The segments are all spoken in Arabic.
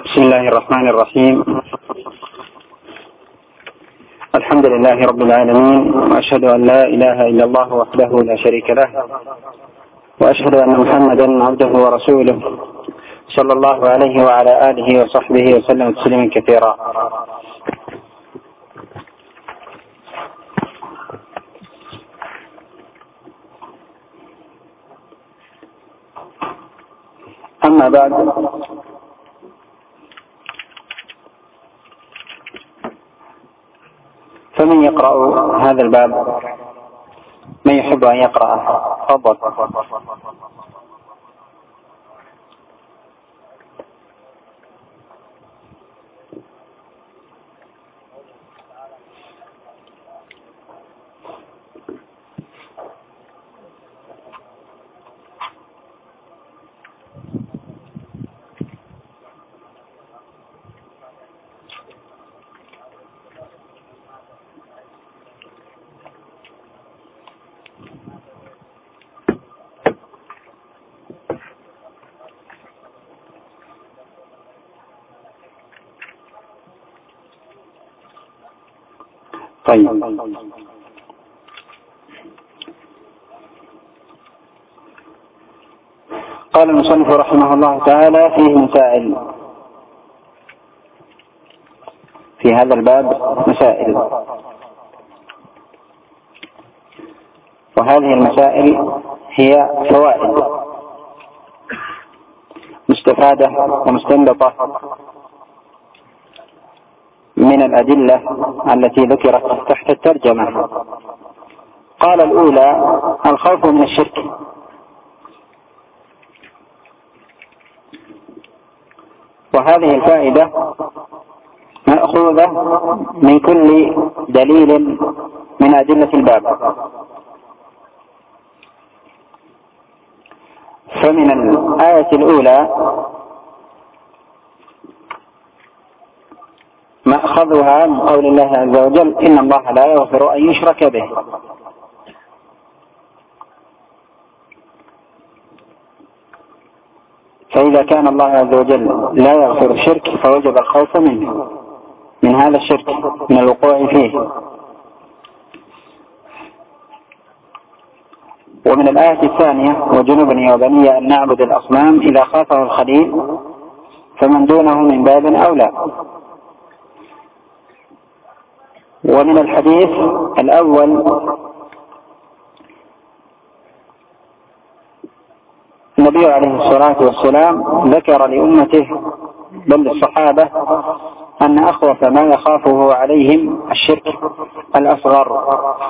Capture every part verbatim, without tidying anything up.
بسم الله الرحمن الرحيم. الحمد لله رب العالمين، وأشهد أن لا إله إلا الله وحده لا شريك له، وأشهد أن محمدا عبده ورسوله صلى الله عليه وعلى آله وصحبه وسلم تسليما كثيرا. أما بعد، فمن يقرأ هذا الباب؟ من يحب أن يقرأ؟ تفضل. طيب، قال المصنف رحمه الله تعالى: فيه مسائل، في هذا الباب مسائل، وهذه المسائل هي فوائد مستفادة ومستنبطة من الأدلة التي ذكرت تحت الترجمة. قال: الأولى الخوف من الشرك، وهذه الفائدة مأخوذة من كل دليل من أدلة الباب. فمن الآية الأولى مأخذها من قول الله عز وجل: إن الله لا يغفر أن يشرك به. فإذا كان الله عز وجل لا يغفر الشرك فوجب الخوف منه، من هذا الشرك، من الوقوع فيه. ومن الآية الثانية: وجنوبني وبني أن نعبد الأصنام إذا خافه الخليل فمن دونه من باب أولى. ومن الحديث الأول: النبي عليه الصلاة والسلام ذكر لأمته بل للصحابة أن أخوف ما يخافه عليهم الشرك الأصغر،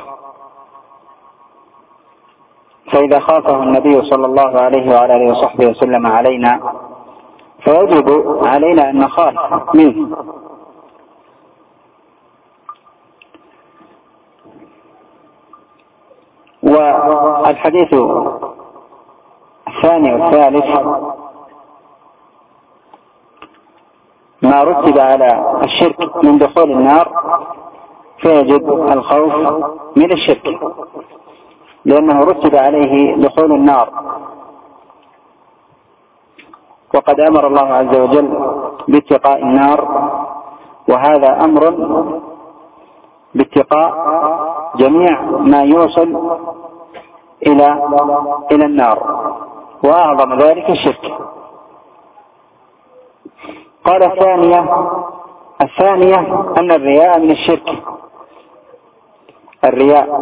فإذا خافه النبي صلى الله عليه وعلى آله وصحبه وسلم علينا فيجب علينا أن نخاف منه. والحديث الثاني والثالث: ما رتب على الشرك من دخول النار فيجب الخوف من الشرك، لأنه رتب عليه دخول النار. وقد أمر الله عز وجل باتقاء النار، وهذا أمر باتقاء جميع ما يوصل إلى إلى النار، وأعظم ذلك الشرك. قال: الثانية الثانية أن الرياء من الشرك. الرياء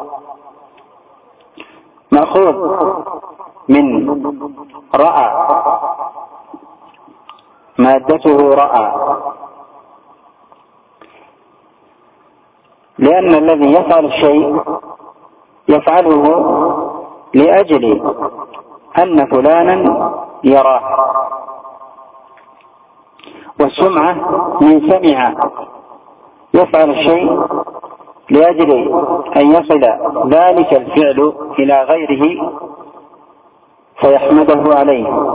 مأخوذ من رأى، مادته رأى، لأن الذي يفعل الشيء يفعله لأجل أن فلانا يراه، والسمعة من سمع، يفعل الشيء لأجل أن يصل ذلك الفعل إلى غيره فيحمده عليه.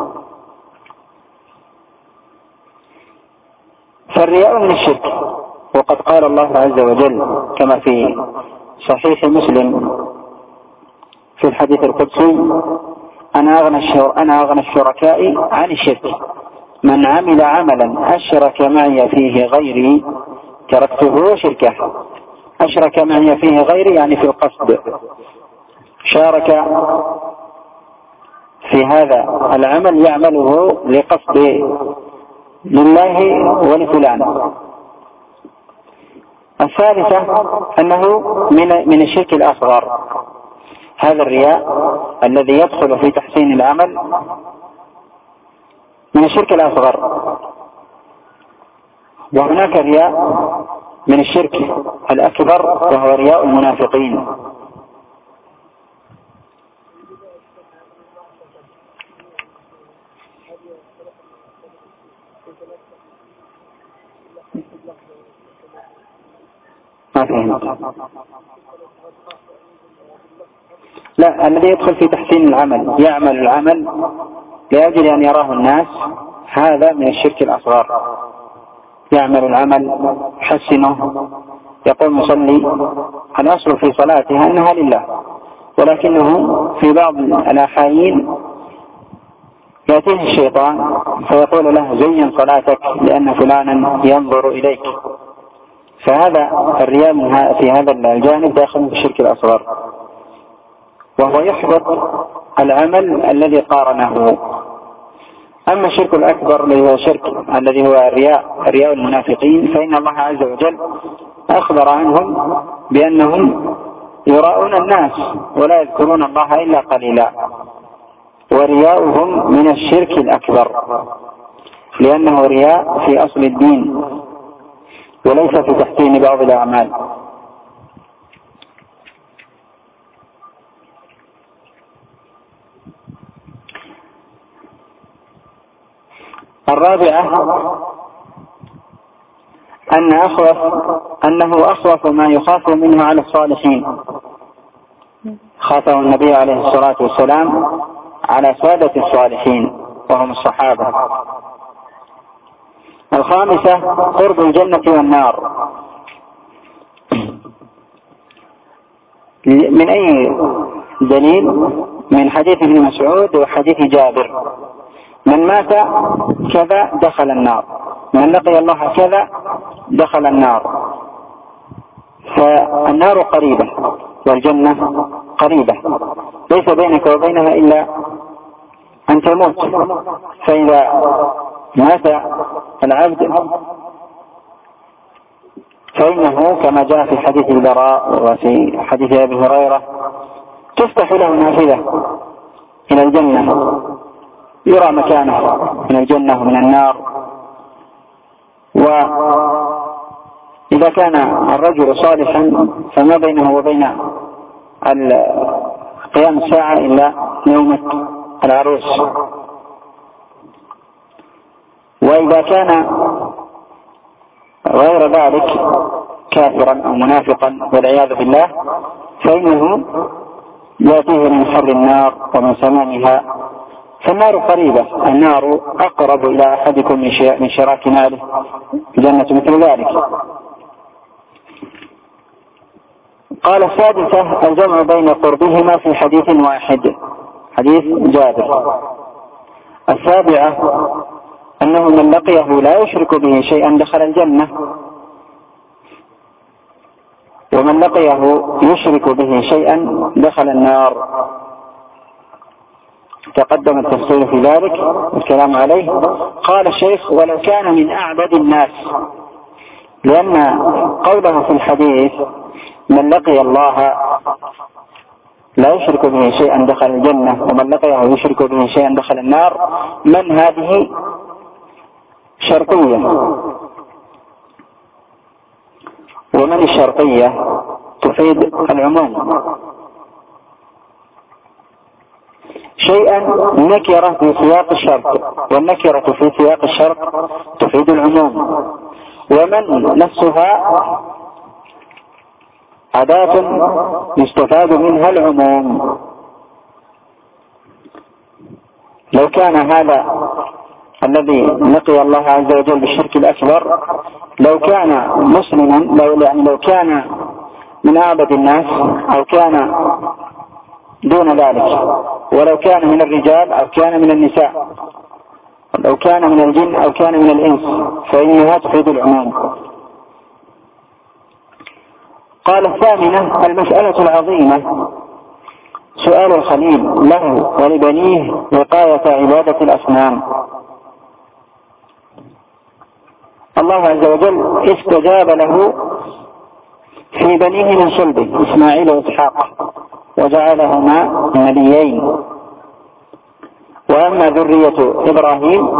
فالرياء من الشرك. وقد قال الله عز وجل كما في صحيح مسلم في الحديث القدسي: أنا أغنى أنا أغنى الشركاء عن الشرك، من عمل عملا أشرك معي فيه غيري تركته وشركه. أشرك معي فيه غيري يعني في القصد، شارك في هذا العمل يعمله لقصد لله ولفلان. الثالثة أنه من من الشرك الأصغر، هذا الرياء الذي يدخل في تحسين العمل من الشرك الأصغر. وهناك رياء من الشرك الأكبر وهو رياء المنافقين. ما فهمت. لا، الذي يدخل في تحسين العمل يعمل العمل لأجل أن يراه الناس، هذا من الشرك الأصغر. يعمل العمل حسنه، يقوم يصلي، الأصل في صلاتها أنها لله، ولكنه في بعض الأحايين يأتيه الشيطان فيقول له زين صلاتك لأن فلانا ينظر إليك، فهذا الرياء في هذا الجانب داخل في الشرك الأصغر، وهو يحبط العمل الذي قارنه. أما الشرك الأكبر الذي هو شرك الذي هو الرياء رياء المنافقين، فإن الله عز وجل أخبر عنهم بأنهم يراؤون الناس ولا يذكرون الله إلا قليلا، ورياؤهم من الشرك الأكبر لأنه رياء في أصل الدين وليس في تحسين بعض الأعمال. الرابعة أن أخوف أنه أخوف ما يخاف منه على الصالحين، خافه النبي عليه الصلاة والسلام على سادة الصالحين وهم الصحابة. الخامسة قرب الجنة والنار. من أي دليل؟ من حديث ابن مسعود وحديث جابر: من مات كذا دخل النار، من لقي الله كذا دخل النار. فالنار قريبة والجنة قريبة، ليس بينك وبينها إلا أن تموت. فإذا مات العبد فإنه كما جاء في حديث البراء وفي حديث أبي هريرة تفتح له نافذة إلى الجنة، يرى مكانه من الجنة ومن النار. وإذا كان الرجل صالحا فما بينه وبين قيام الساعة إلا نومة العروس. وإذا كان غير ذلك كافرا أو منافقا والعياذ بالله فإنه يأتيه من حر النار ومن سمومها. فالنار قريبة، النار أقرب إلى أحدكم من شراك ناره، الجنة مثل ذلك. قال السادسة الجمع بين قربهما في حديث واحد، حديث جابر. السابعة أنه من لقيه لا يشرك به شيئا دخل الجنة، ومن لقيه يشرك به شيئا دخل النار. تقدم التفصيل في ذلك والكلام عليه. قال الشيخ: ولو كان من أعبد الناس، لأن قوله في الحديث من لقي الله لا يشرك به شيئا دخل الجنة ومن لقيه يشرك به شيئا دخل النار، من هذه شرطية، ومن الشرطية تفيد العموم. شيئا نكرة في سياق الشرط، والنكرة في سياق الشرط تفيد العموم. ومن نفسها أداة يستفاد منها العموم. لو كان هذا الذي لقي الله عز وجل بالشرك الأكبر لو كان مسلما، لو, يعني لو كان من أعبد الناس أو كان دون ذلك، ولو كان من الرجال أو كان من النساء، لو كان من الجن أو كان من الإنس فإنها تفيد العموم. قال الثامنة المسألة العظيمة سؤال الخليل له ولبنيه وقاية عبادة الأصنام. الله عز وجل استجاب له في بنيه من صلبه إسماعيل وإسحاق وجعلهما نبيين. وأما ذرية إبراهيم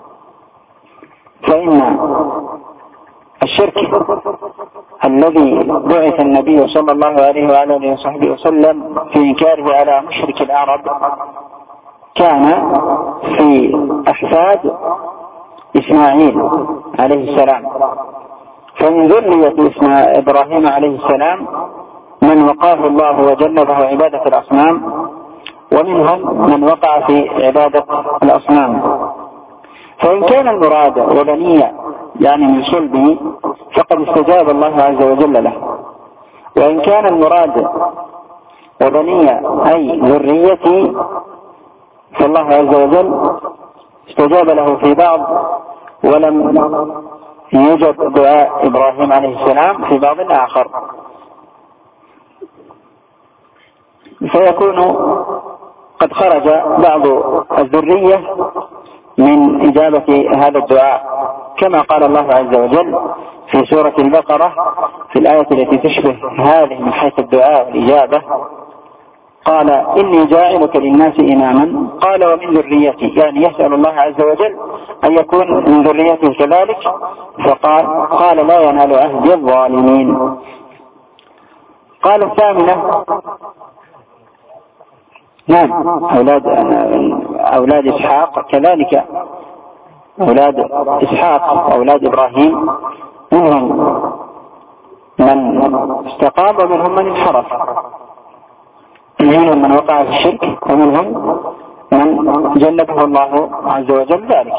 فإن الشرك الذي بعث النبي صلى الله عليه وآله وصحبه وسلم في إنكاره على مشرك العرب كان في أحفاد إسماعيل عليه السلام. فمن ذرية إبراهيم عليه السلام من وقاه الله وجنبه عبادة الأصنام، ومنهم من وقع في عبادة الأصنام. فإن كان المراد وبنية يعني من صلبه فقد استجاب الله عز وجل له، وإن كان المراد وبنية أي ذريتي فالله عز وجل استجاب له في بعض ولم يوجد دعاء إبراهيم عليه السلام في بعض آخر، فيكون قد خرج بعض الذرية من إجابة هذا الدعاء، كما قال الله عز وجل في سورة البقرة في الآية التي تشبه هذه من حيث الدعاء والإجابة: قال إني جاعلك للناس إماما قال ومن ذريتي، يعني يسأل الله عز وجل أن يكون من ذريته كذلك، فقال قال لا ينال عهد الظالمين. قال الثامنة نعم أولاد, أولاد إسحاق كذلك، أولاد إسحاق أولاد إبراهيم منهم من استقام ومنهم من انحرف، منهم من وقع في الشرك ومنهم من جنبه الله عز وجل ذلك.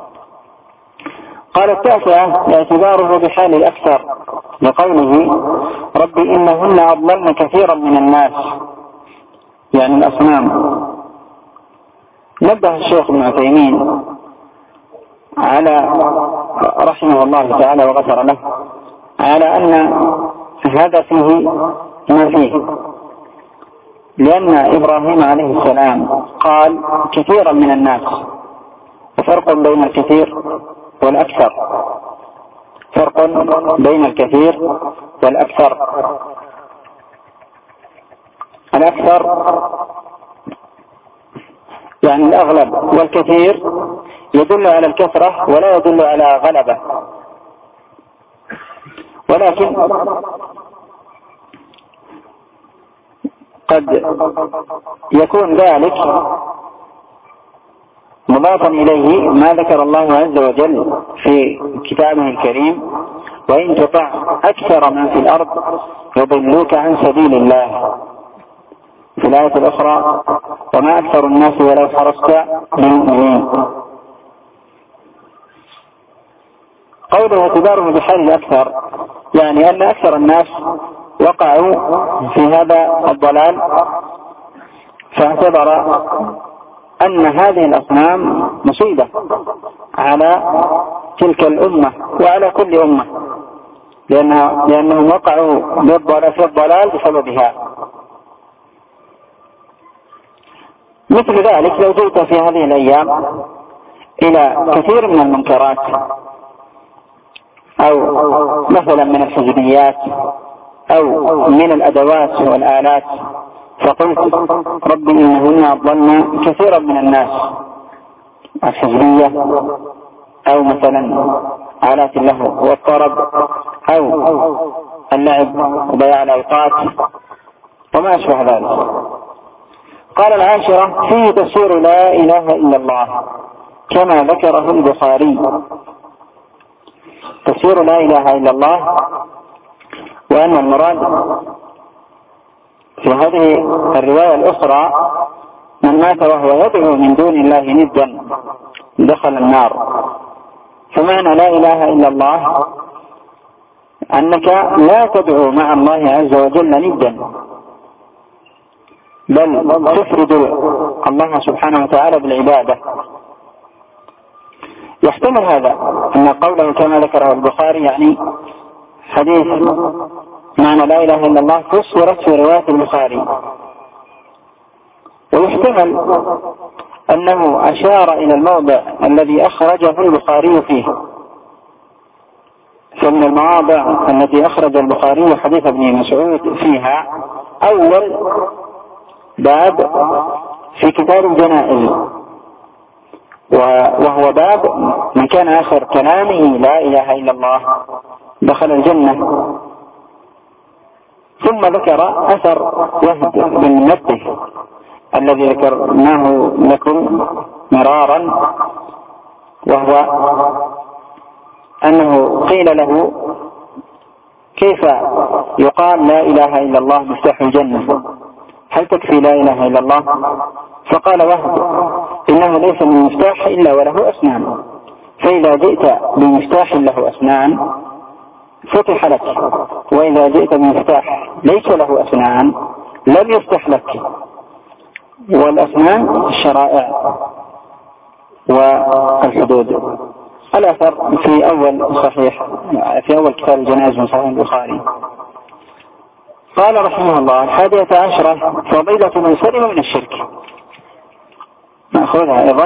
قال التاسعة اعتباره بحال الأكثر لقوله رب إنهن أضللن كثيرا من الناس، يعني الأصنام. نبه الشيخ ابن عثيمين على رحمه الله تعالى وغفر له على أن هذا فيه ما فيه، لأن إبراهيم عليه السلام قال كثيرا من الناس، وفرق بين الكثير والأكثر، فرق بين الكثير والأكثر. الأكثر يعني الأغلب، والكثير يدل على الكثرة ولا يدل على غلبة. ولكن قد يكون ذلك مضافا إليه ما ذكر الله عز وجل في كتابه الكريم: وإن تطع أكثر من في الأرض يضلوك عن سبيل الله، في الآية الأخرى: وما أكثر الناس ولو حرصت بمؤمنين. قوله اعتباره بحال الأكثر يعني أن أكثر الناس وقعوا في هذا الضلال، فاعتبر أن هذه الأصنام مصيبة على تلك الأمة وعلى كل أمة، لأنها لأنهم وقعوا في الضلال بسببها. مثل ذلك لو جئت في هذه الأيام إلى كثير من المنكرات أو مثلا من الحزبيات أو من الأدوات والآلات فقلت رب إنهن أضللن كثيرا من الناس، الحزبية أو مثلا آلات اللهو والطرب أو اللعب وضياع الأوقات وما أشبه ذلك. قال العاشرة فيه تفسير لا إله إلا الله كما ذكره البخاري. تفسير لا إله إلا الله وأن المراد في هذه الرواية الأخرى من مات وهو يدعو من دون الله ندا دخل النار. فمعنى لا إله إلا الله أنك لا تدعو مع الله عز وجل ندا، بل تفرد الله سبحانه وتعالى بالعبادة. يحتمل هذا أن قوله كما ذكره البخاري يعني حديث معنى لا إله إلا الله فسرت في رواية البخاري، ويحتمل أنه أشار إلى الموضع الذي أخرجه البخاري فيه. فمن المواضع التي أخرج البخاري حديث ابن مسعود فيها أول باب في كتاب الجنائز، وهو باب من كان آخر كلامه لا إله إلا الله دخل الجنة. ثم ذكر أثر وهب بن منبه الذي ذكرناه لكم مرارا، وهو أنه قيل له كيف يقال لا إله إلا الله مفتاح الجنة، هل تكفي لا إله إلا الله؟ فقال وهب إنه ليس من مفتاح إلا وله أسنان، فإذا جئت بمفتاح له أسنان فتح لك، وإذا جئت بمفتاح ليس له أسنان لم يفتح لك. والأسنان الشرائع والحدود. الأثر في أول صحيح في أول كتاب الجنائز من صحيح البخاري. قال رحمه الله: الحادية عشرة فضيلة من سلم من الشرك. نأخذها أيضا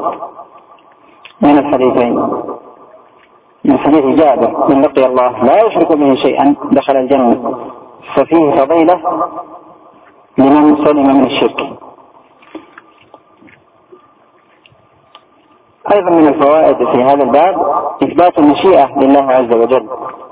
من الحديثين، من حديث جابر: من لقي الله لا يشرك به شيئا دخل الجنة، ففيه فضيلة لمن سلم من الشرك. أيضا من الفوائد في هذا الباب إثبات المشيئة لله عز وجل،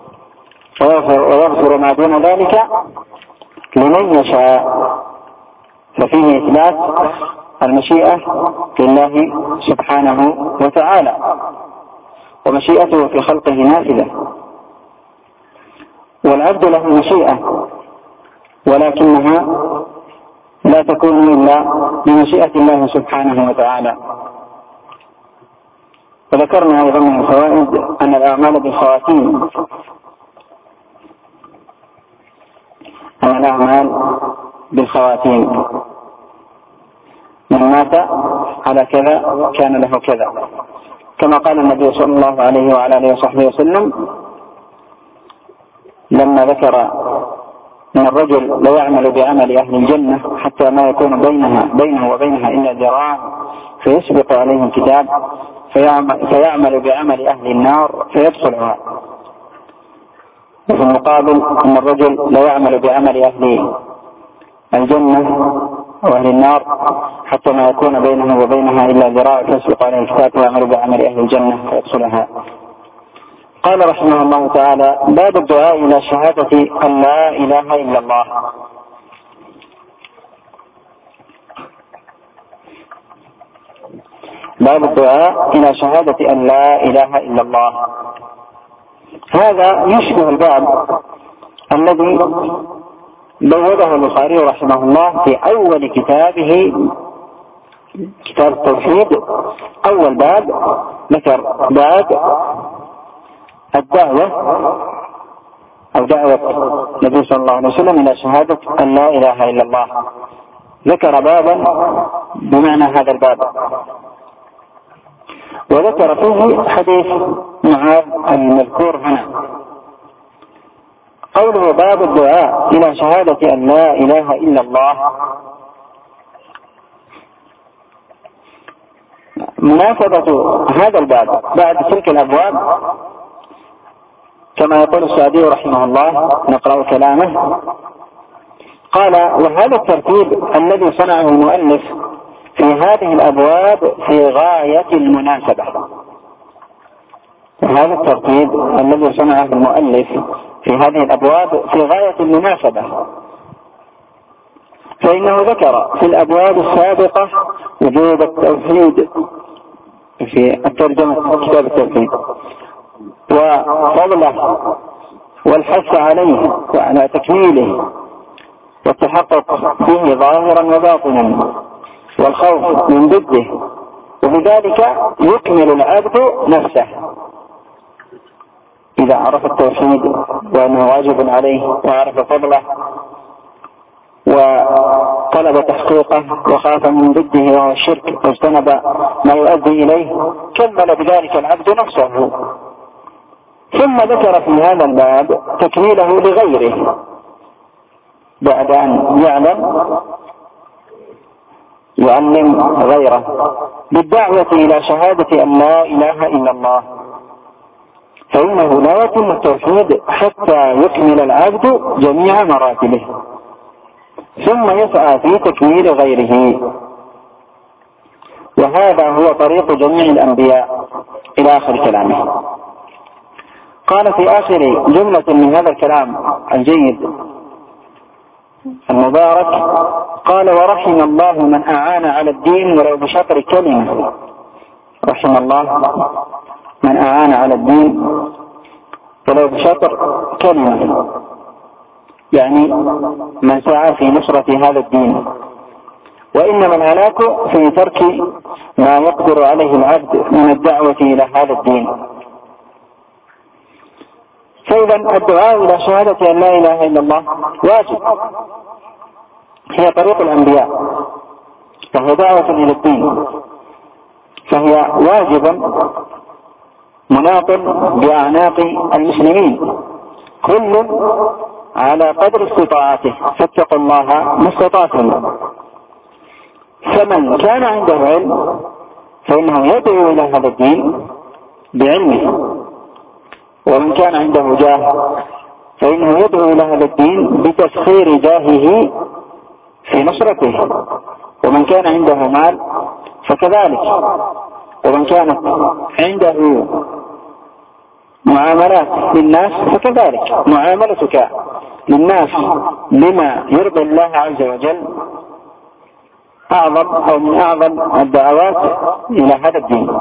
ويغفر ما دون ذلك لمن يشاء، ففيه إثبات المشيئة لله سبحانه وتعالى، ومشيئته في خلقه نافذة، والعبد له مشيئة ولكنها لا تكون إلا بمشيئة الله سبحانه وتعالى. وذكرنا أيضا من الفوائد أن الأعمال بالخواتيم، أن الأعمال بالخواتيم، من مات على كذا كان له كذا، كما قال النبي صلى الله عليه وعلى آله وصحبه وسلم لما ذكر أن الرجل لا يعمل بعمل أهل الجنة حتى ما يكون بينها بينه وبينها إلا ذراع فيسبق عليه الكتاب فيعمل, فيعمل بعمل أهل النار فيدخلها. وفي المقابل أن الرجل لا يعمل بعمل أهل الجنة وأهل النار حتى ما يكون بينه وبينها إلا ذراع فيسبق عليه الكتاب فيعمل بعمل أهل الجنة فيدخلها. قال رحمه الله تعالى: باب الدعاء إلى شهادة أن لا إله إلا الله. باب الدعاء إلى شهادة أن لا إله إلا الله. هذا يشبه الباب الذي بوّده البخاري رحمه الله في أول كتابه كتاب التوحيد. أول باب ذكر باب الدعوة أو دعوة النبي صلى الله عليه وسلم إلى شهادة أن لا إله إلا الله، ذكر بابا بمعنى هذا الباب، وذكر فيه حديث معاذ المذكور هنا. قوله باب الدعاء إلى شهادة أن لا إله إلا الله، مناسبة هذا الباب بعد تلك الأبواب كما يقول السعدي رحمه الله، نقرأ كلامه. قال: وهذا الترتيب الذي صنعه المؤلف في هذه الأبواب في غاية المناسبة. وهذا الترتيب الذي صنعه المؤلف في هذه الأبواب في غاية المناسبة، فإنه ذكر في الأبواب السابقة وجوب التوحيد في الترجمة كتاب التوحيد وفضله والحث عليه وعلى تكميله والتحقق فيه ظاهرا وباطنا والخوف من ضده، وبذلك يكمل العبد نفسه إذا عرف التوحيد وأنه واجب عليه وعرف فضله طلب تحقيقه وخاف من ضده وهو الشرك واجتنب ما يؤدي إليه كمل بذلك العبد نفسه. ثم ذكر في هذا الباب تكميله لغيره بعد أن يعلم يعلم غيره بالدعوة إلى شهادة أن لا إله إلا الله، فإنه لا يتم التوحيد حتى يكمل العبد جميع مراتبه، ثم يسعى في تكميل غيره، وهذا هو طريق جميع الأنبياء إلى آخر كلامه. قال في آخر جملة من هذا الكلام الجيد المبارك، قال: ورحم الله من أعان على الدين ولو بشطر كلمة. رحم الله من أعان على الدين ولو بشطر كلمة، يعني من سعى في نصرة هذا الدين. وإنما الهلاك في ترك ما يقدر عليه العبد من الدعوة إلى هذا الدين. فإذا الدعاء إلى شهادة أن لا إله إلا الله واجب، هي طريق الأنبياء، فهي دعوة إلى الدين، فهي واجب مناط بأعناق المسلمين كل على قدر استطاعته، فاتقوا الله ما استطعتم. فمن كان عنده علم فإنه يدعو إلى هذا الدين بعلمه، ومن كان عنده جاه فإنه يدعو إلى هذا الدين بتسخير جاهه في نصرته، ومن كان عنده مال فكذلك، ومن كانت عنده معاملات للناس فكذلك معاملتك للناس لما يرضي الله عز وجل أعظم أو من أعظم الدعوات إلى هذا الدين.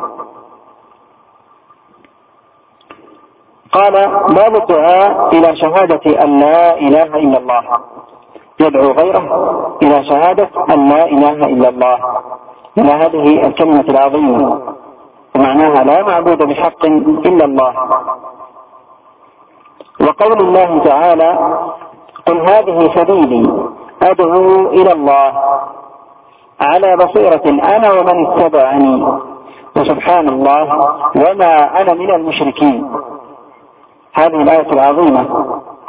قال: باب الدعاء إلى شهادة أن لا إله إلا الله، يدعو غيره إلى شهادة أن لا إله إلا الله، إلى هذه الكلمة العظيمة، ومعناها لا معبود بحق إلا الله. وقول الله تعالى: قل هذه سبيلي أدعو إلى الله على بصيرة أنا ومن اتبعني وسبحان الله وما أنا من المشركين. هذه الآية العظيمة: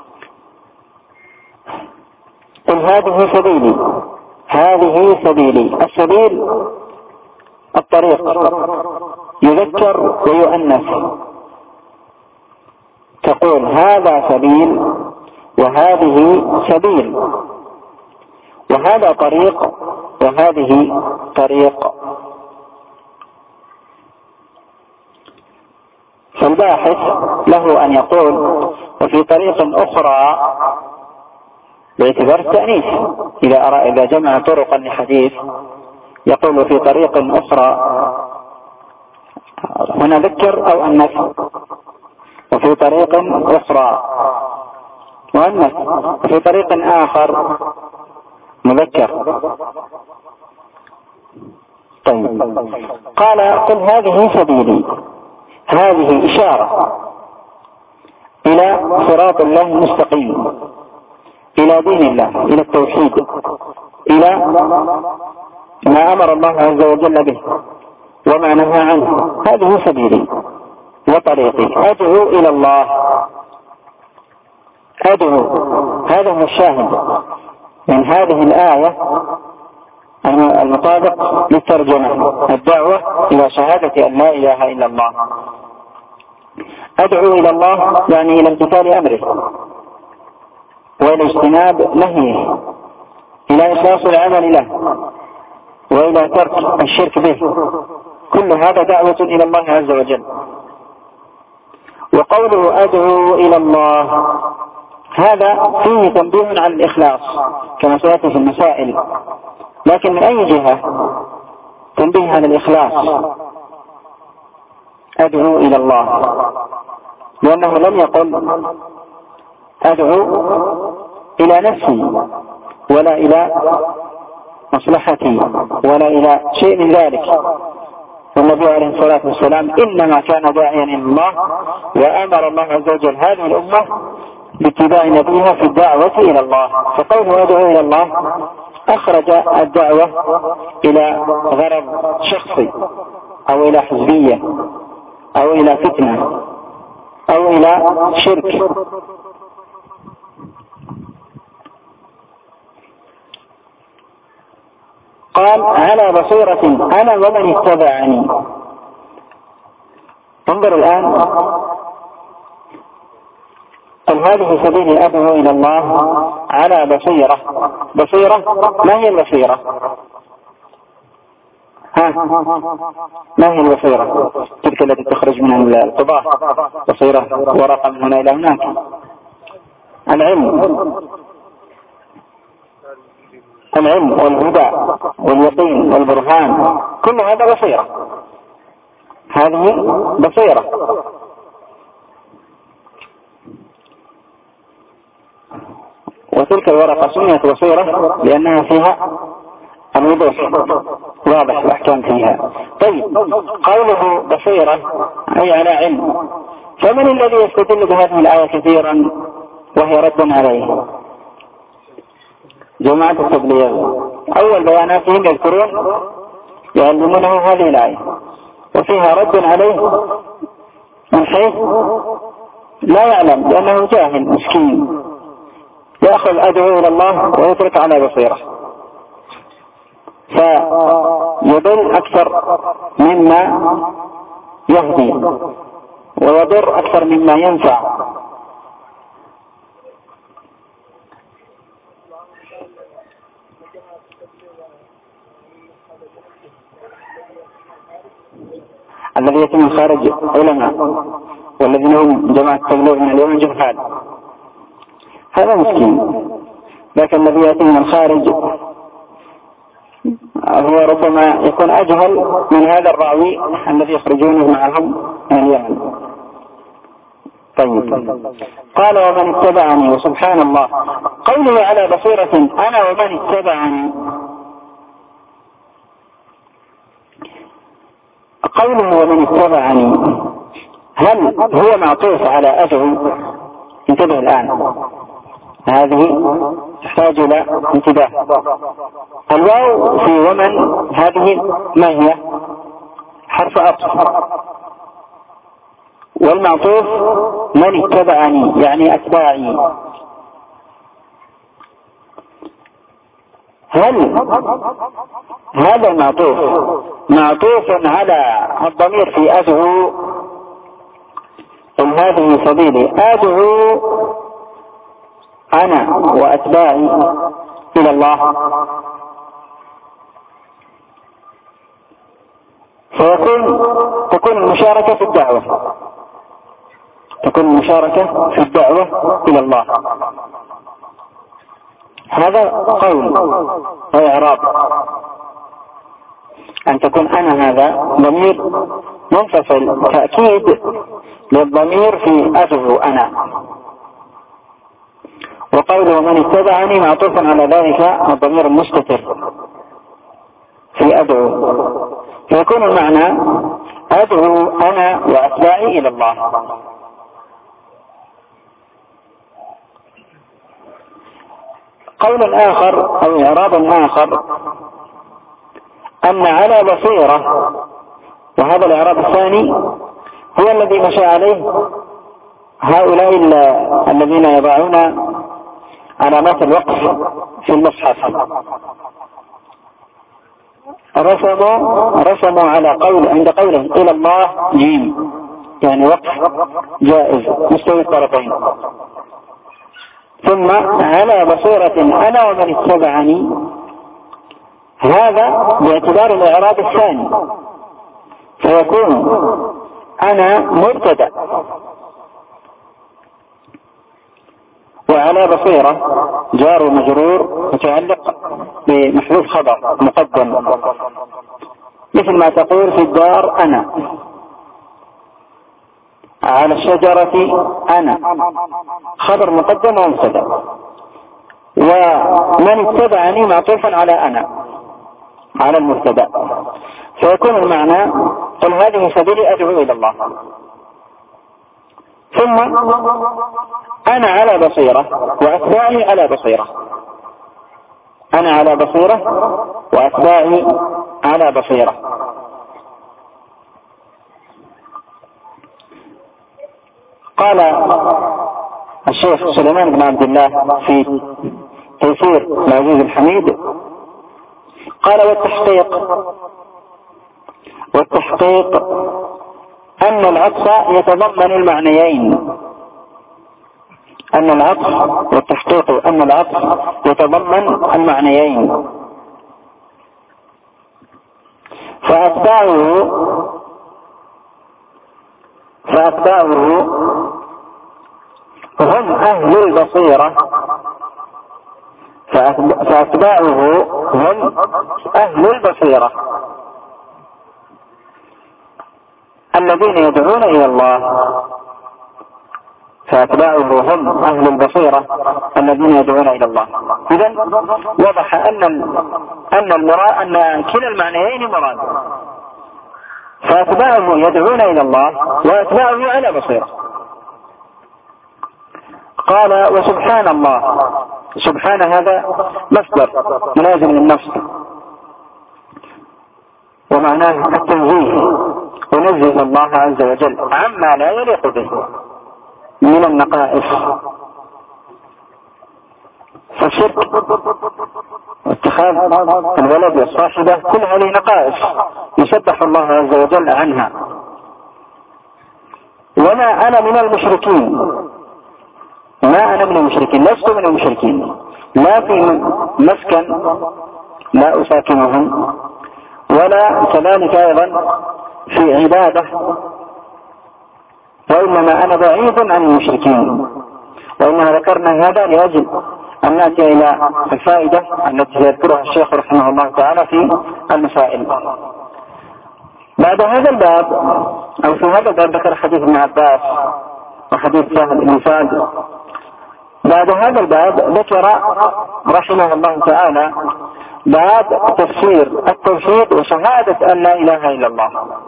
قل هذه سبيلي، هذه سبيلي، السبيل الطريق، يذكر ويؤنث، تقول هذا سبيل وهذه سبيل، وهذا طريق وهذه طريق. فالباحث له أن يقول وفي طريق أخرى باعتبار التأنيث، إذا أرى إذا جمع طرقا لحديث يقول في طريق أخرى، هنا ذكر أو أنث، وفي طريق أخرى مؤنث، وفي طريق آخر مذكر. طيب، قال: قل هذه سبيلي، هذه إشارة إلى صراط الله المستقيم، إلى دين الله، إلى التوحيد، إلى ما أمر الله عز وجل به وما نهى عنه. هذه سبيلي وطريقي، أدعو إلى الله، أدعو. هذا هو الشاهد من هذه الآية المطابق للترجمة، الدعوة إلى شهادة أن لا إله إلا الله. أدعو إلى الله يعني إلى امتثال أمره وإلى اجتناب نهيه، إلى إخلاص العمل له وإلى ترك الشرك به، كل هذا دعوة إلى الله عز وجل. وقوله أدعو إلى الله هذا فيه تنبيه على الإخلاص كما سيأتي في المسائل، لكن من أي جهة تنبيه على الإخلاص؟ أدعو إلى الله، لأنه لم يقل أدعو إلى نفسي ولا إلى مصلحتي ولا إلى شيء من ذلك. والنبي عليه الصلاة والسلام إنما كان داعيا إلى الله، وأمر الله عز وجل هذه الأمة باتباع نبيها في الدعوة إلى الله. فقوله أدعو إلى الله أخرج الدعوة إلى غرض شخصي أو إلى حزبية أو إلى فتنة أو إلى شرك. قال على بصيرة أنا ومن اتبعني. انظر الآن، قل هذه سبيلي أدعو إلى الله على بصيرة. بصيرة ما هي البصيرة؟ ها ما هي البصيرة؟ تلك التي تخرج من القضاء، بصيرة ورقة من هنا إلى هناك. العلم العلم والهدى واليقين والبرهان، كل هذا بصيرة. هذه بصيرة. وتلك الورقة سميت بصيرة لأنها فيها الوضوح، واضح الأحكام فيها. طيب، قوله بصيرة أي على علم. فمن الذي يستدل بهذه الآية كثيرا وهي رد عليه؟ جماعة التبليغ. أول بياناتهم يذكرون يعلمونه هذه الآية وفيها رد عليه من حيث لا يعلم، لأنه جاهل مسكين يأخذ أدعو إلى الله ويترك على بصيرة، فيضل أكثر مما يهدي ويضر أكثر مما ينفع. الذي يتم من خارج علماء والذين هم جماعة التبليغ من اليوم جهال، هذا مسكين. لكن الذي يأتي من الخارج هو ربما يكون أجهل من هذا الراوي الذي يخرجونه معهم من اليمن. طيب، قال ومن اتبعني. وسبحان الله، قوله على بصيرة أنا ومن اتبعني، قوله ومن اتبعني هل هو معطوف على أدعو؟ انتبه الآن، هذه تحتاج إلى انتباه. الواو في ومن هذه ما هي؟ حرف عطف، والمعطوف من اتبعني يعني أتباعي. هل هذا المعطوف معطوف على الضمير في أدعو؟ قل هذه سبيلي أدعو أنا وأتباعي إلى الله، فيكون تكون المشاركة في الدعوة تكون المشاركة في الدعوة إلى الله. هذا قول وإعراب، أن تكون أنا هذا ضمير منفصل تأكيد للضمير في أدعو أنا. وقوله من اتبعني معطوف على ذلك الضمير المستتر في أدعو، فيكون المعنى أدعو أنا وأتباعي إلى الله. قول آخر أو إعراب آخر أن على بصيرة، وهذا الإعراب الثاني هو الذي مشى عليه هؤلاء الذين يضعون علامات الوقف في المصحف، رسموا رسموا على قول عند قوله إلى الله جيم، يعني وقف جائز مستوي الطرفين. ثم على بصيرة أنا ومن اتبعني، هذا باعتبار الإعراب الثاني، فيكون أنا مبتدأ وعلى بصيرة جار ومجرور متعلق بمحذوف خبر مقدم، مثل ما تقول في الدار أنا، على الشجرة أنا، خبر مقدم ومبتدأ. ومن اتبعني معطوفا على أنا على المبتدأ، فيكون المعنى قل هذه سبيلي أدعو إلى الله. ثم أنا على بصيرة وأتباعي على بصيرة. أنا على بصيرة وأتباعي على بصيرة. قال الشيخ سليمان بن عبد الله في تيسير العزيز الحميد قال والتحقيق والتحقيق أن العطف يتضمن المعنيين أن العطف والتحقيق أن العطف يتضمن المعنيين فأتباعه فأتباعه هم أهل البصيرة فأتباعه هم أهل البصيرة الذين يدعون إلى الله فأتباعه هم أهل البصيرة الذين يدعون إلى الله. إذن وضح أن أن المراد أن كلا المعنيين مراد، فأتباعه يدعون إلى الله وأتباعه على بصيرة. قال وسبحان الله، سبحان هذا مصدر ملازم للنفس ومعناه التنزيه، ونزه الله عز وجل عما لا يليق به من النقائص. فالشرك واتخاذ الولد والصاحبة كل هذه نقائص يسبح الله عز وجل عنها. وما أنا من المشركين، ما أنا من المشركين، لست من المشركين، لا في مسكن لا أساكنهم، ولا كذلك أيضا في عبادة، وإنما أنا بعيد عن المشركين. وإنما ذكرنا هذا لأجل أن نأتي إلى الفائدة التي يذكرها الشيخ رحمه الله تعالى في المسائل. بعد هذا الباب أو في هذا الباب ذكر حديث ابن عباس وحديث سهل بن سعد. بعد هذا الباب ذكر رحمه الله تعالى باب تفسير التوحيد وشهادة أن لا إله إلا الله،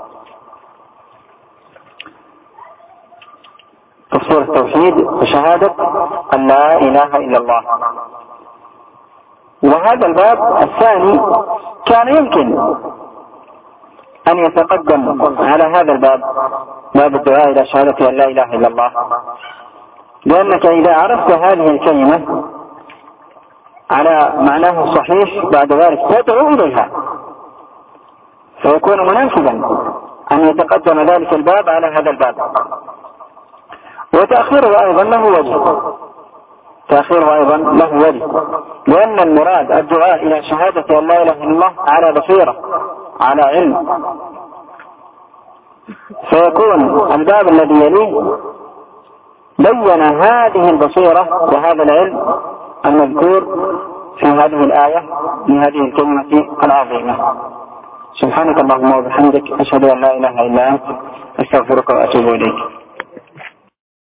تفسير التوحيد وشهادة أن لا إله إلا الله. وهذا الباب الثاني كان يمكن أن يتقدم على هذا الباب، باب الدعاء إلى شهادة أن لا إله إلا الله، لأنك إذا عرفت هذه الكلمة على معناه الصحيح بعد ذلك تدعو إليها، فيكون مناسبا أن يتقدم ذلك الباب على هذا الباب. وتأخيره أيضا له وجه، تأخيره أيضا له وجه، لأن المراد الدعاء إلى شهادة أن لا إله إلا الله على بصيرة على علم، فيكون الباب الذي يليه بين هذه البصيرة وهذا العلم المذكور في هذه الآية لهذه الكلمة العظيمة. سبحانك اللهم وبحمدك، أشهد أن لا إله إلا أنت، أستغفرك وأتوب إليك.